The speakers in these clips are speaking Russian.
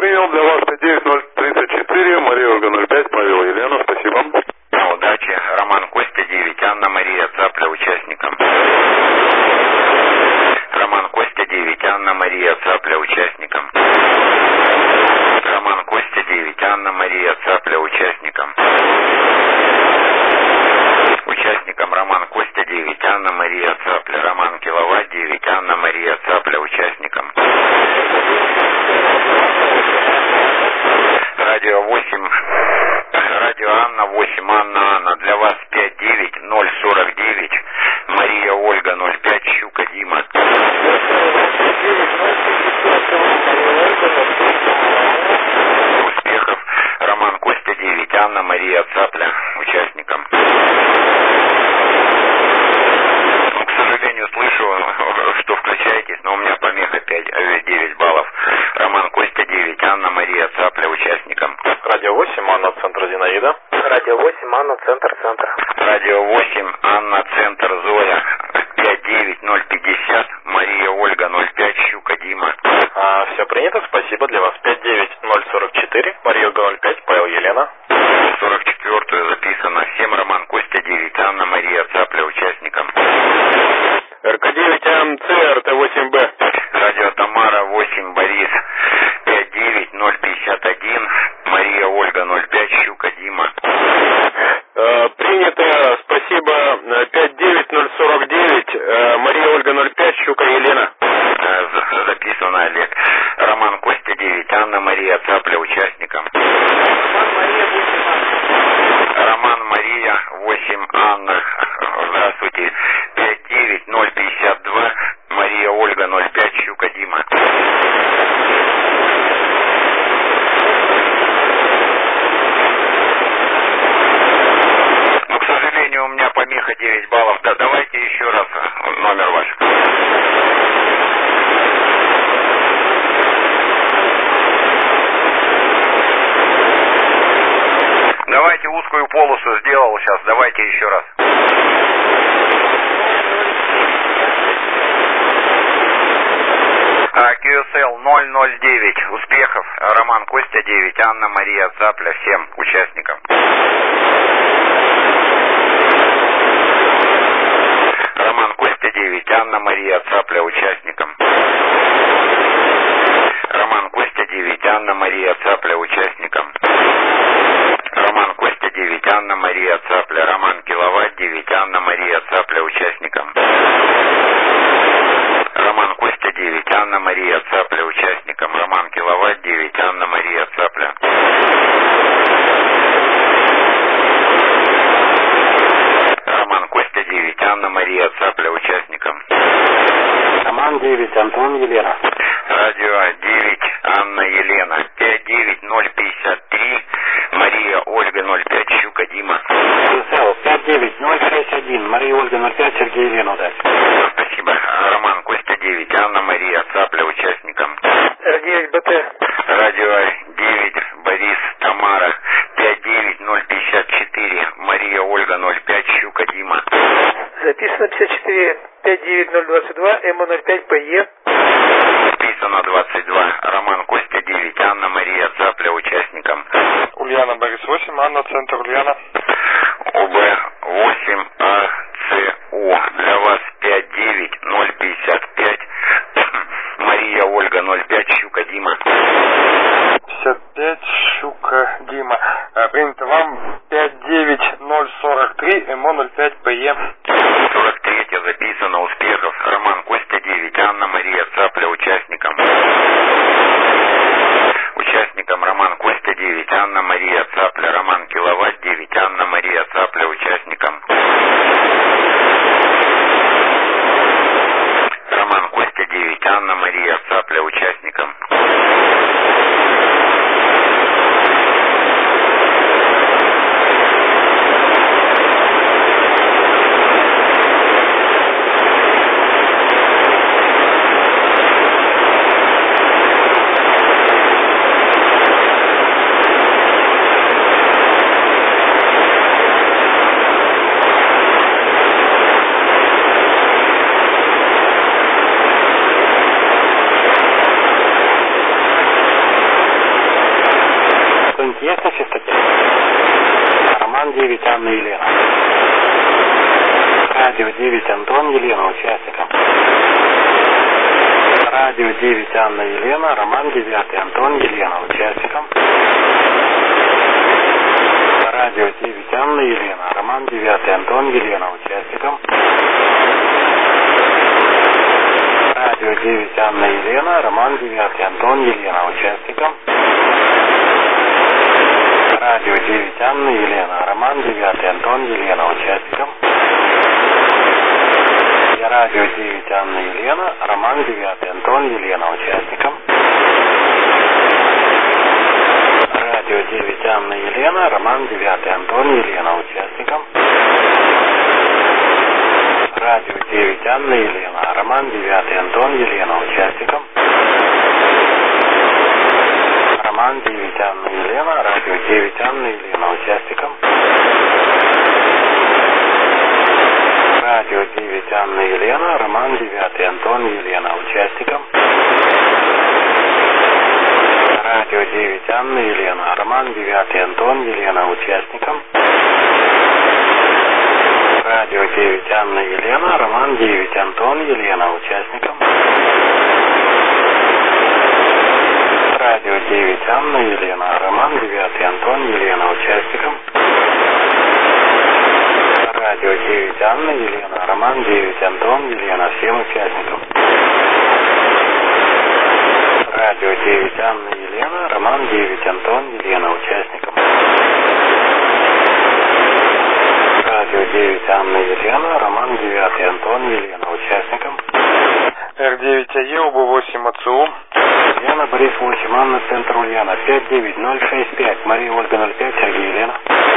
принял. Для вас 59034, Мария Ольга 05, Павел Елена, спасибо. Удачи. Роман Костя 9, Анна Мария Цапля участникам. Роман Костя 9, Анна Мария Цапля участникам. Роман Костя 9, Анна Мария Цапля участникам. Участникам Роман Костя 9, Анна Мария Цапля. Роман Киловатт 9, Анна Мария Цапля участникам. Радио 8, радио Анна 8, Анна, для вас 59049, Мария Ольга 05, Щука Дима. Успехов. Роман Костя 9, Анна Мария Цапля участникам. К сожалению, слышу, что включаетесь, но у меня помеха 9 баллов. Роман Костя 9, Анна Мария Цапля участникам. Радио 8, Анна, центр Зинаида. Радио 8, Анна, центр. Радио 8, Анна, центр Зоя. 59050, Мария Ольга 05, Щука Дима. Все принято, спасибо. Для вас 59044, Мария Ольга 05, Павел Елена. 44-ю записано 7, Роман Костя 9, Анна Мария Цапля участникам. РК9 МЦ, РТ8Б. Радио Тамара 8, Борис 59051, Мария Ольга 05, Щука Дима. Принято, спасибо. 59049, Мария Ольга 05, Щука Елена. Записано, Олег. Роман Костя 9, Анна Мария Цапля участникам. Роман Мария 8, Анна. Здравствуйте. 59052, Мария Ольга 05, Щука Дима. Ну, к сожалению, у меня помеха 9 баллов. Да, давайте еще раз номер ваш. Давайте узкую полосу сделал сейчас. Давайте еще раз. QSL 009. Успехов. Роман Костя 9, Анна Мария Цапля всем участникам. Роман Костя 9, Анна Мария Цапля участникам. Роман Костя 9, Анна Мария Цапля участникам. Роман Костя 9, Анна Мария Цапля. Роман Киловатт 9, Анна Мария Цапля участникам. Роман Костя 9, Анна Мария Цапля участникам. Роман Киловатт 9, Анна Мария Цапля. Роман Костя 9, Анна Мария Цапля участникам. Роман 9, Антон Елена. Радио 9, Анна Елена. 59053, Мария Ольга 05, Щука Дима. 59061, Мария Ольга 05, Сергей Елена. Спасибо. Роман Костя 9, Анна Мария Цапля участникам. Р9 БТ. Радио 9, Борис Тамара. 59054, Мария Ольга 05, Щука Дима. Записано 54, 59022, МО05, ПЕ. Записано 22. Роман Костя 9, Анна Мария Цапля участникам. Ульяна, Борис 8, Анна, центр Ульяна. УБ8 АЦО. Для вас 59055, Мария Ольга 05, Щука Дима. 55, Щука Дима. Принято вам 59043, МО05, ПЕ. 43 записано. Успехов. Роман Костя 9, Анна Мария Цапля участникам. Участникам Роман Костя 9, Анна Мария Цапля. Роман Киловатт 9, Анна Мария Цапля участникам. Роман Костя 9, Анна Мария Цапля участникам. есть на чистоте? Роман 9, Анна Елена. Радио 9, Антон, Елена, участникам. Радио 9, Анна Елена, Роман 9, Антон, Елена, участникам. Радио 9, Анна Елена, Роман 9, Антон, Елена, участникам. Радио 9, Анна Елена, Роман 9, Антон, Елена, участникам. Радио 9, Анна Елена, Роман 9, Антон, Елена, участникам. Радио 9, Анна Елена, Роман 9, Антон, Елена, участникам. Радио 9, Анна Елена, Роман 9, Антон, Елена, участникам. Радио 9, Анна Елена, Роман 9, Антон, Елена, участникам. Роман 9, Анна Елена, Радио 9, Анна Елена, участникам. Радио 9, Анна Елена, Роман 9, Антон, Елена, участникам. Радио 9, Анна Елена, Роман 9, Антон, Елена, участникам. Радио 9, Анна Елена, Роман 9, Антон, Елена, участникам. Радио 9, Анна Елена, Роман 9, Антон, Елена, участникам. Радио 9, Анна Елена, Роман 9, Антон, Елена, всем участникам. Радио 9, Анна Елена, Роман 9, Антон, Елена, участникам. Радио 9, Анна Елена, Роман 9, Антон, Елена, участникам. Р9 АЕ, ОБ8 АЦУ. Елена, Борис 8, Анна, центр Ульяна, 59065, Мария Ольга 05, Сергей Елена.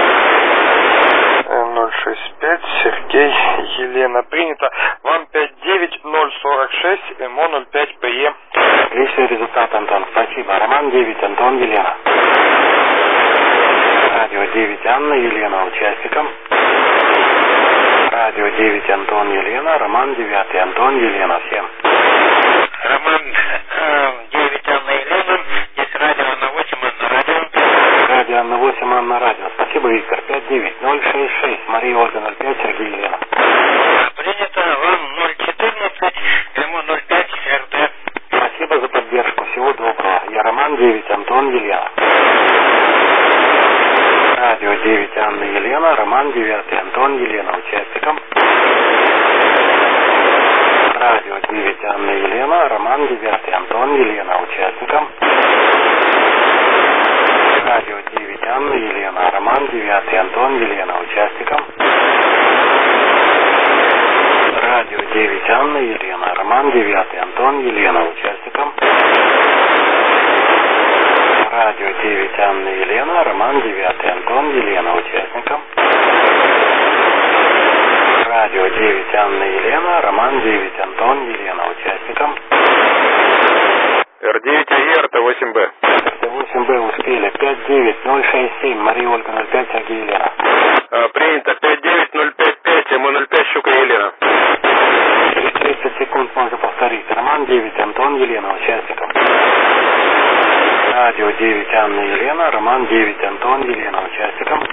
065, Сергей, Елена, принято. Вам 59046, МО 05 ПЕ. Отличный результат, Антон, спасибо. Роман 9, Антон, Елена. Радио 9, Анна, Елена, участникам. Радио 9, Антон, Елена, Роман 9, Антон, Елена, всем. Роман 9, Анна Елена, здесь радио Анна 8, Анна радио. Радио Анна 8, Анна радио. Спасибо, Виктор. 59066, Мария Ольга 05, Сергей Елена. Принято, вам 014, МО 05, РТ. Спасибо за поддержку. Всего доброго. Я Роман 9, Антон, Елена. Радио 9, Анна Елена, Роман 9, Антон, Елена, участникам. Радио 9, Анна Елена, Роман 9, Антон, Елена, участникам. Радио 9, Анна Елена, Роман 9, Антон, Елена, участникам. Радио 9, Анна Елена, Роман 9, Антон, Елена, участникам. Радио 9, Анна Елена, Роман 9, Антон, Елена, участникам. Радио 9, Анна Елена, Роман 9, Антон, Елена, участникам. Р9 АЕ, РТ8Б. РТ8Б успели. 59067, Мария Ольга 05, Сергей Елена. Принято. 59055, МО 05, Щука Елена. Через 30 секунд можно повторить. Роман 9, Антон, Елена, участникам. Радио 9, Анна Елена, Роман 9, Антон, Елена, участникам.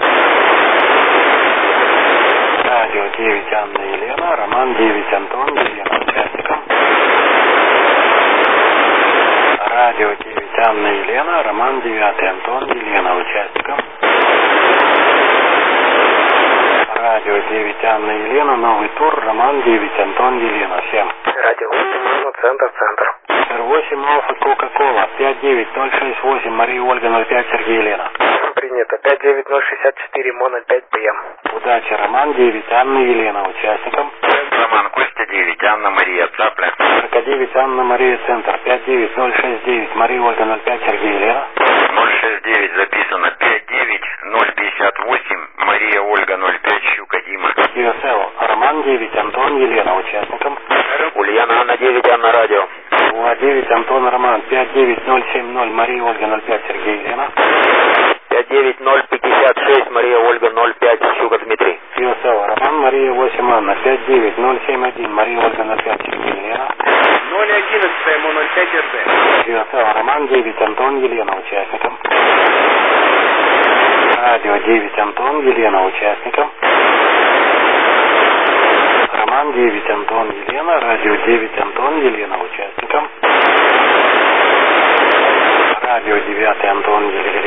Радио 9, Анна Елена, Роман 9, Антон, Елена, участникам. Радио 9, Анна Елена, Роман 9, Антон, Елена, участникам. Радио 9, Анна Елена, новый тур, Роман 9, Антон, Елена, всем. Радио 8, центр. 8 Алфа, Кока-Кола, 59068, Мария Ольга 05, Сергей Елена. Принято. 59064, МО 05 ПМ. Удачи, Роман 9, Анна Елена, участникам. Роман Костя 9, Анна Мария Цапля. РК 9, Анна Мария, центр, 59069, Мария Ольга 05, Сергей Елена. 069 записано, 59058, Мария Ольга 05, Щука Дима. ЮСЛ, Роман 9, Антон, Елена, участникам. Ульяна Анна 9, Анна радио. УА 9, Антон, Роман, 59070, Мария Ольга 05, Сергей Елена. 59056, Мария Ольга 05, Щука Дмитрий. ЮСЛ, Роман, Мария 8, Анна, 59071, Мария Ольга 05, Сергей Елена. 011, МО 05 РД. ЮСЛ, Роман 9, Антон, Елена, участникам. радио 9 Антон, Елена участникам. Роман 9 Антон, Елена, радио 9 Антон, Елена участникам.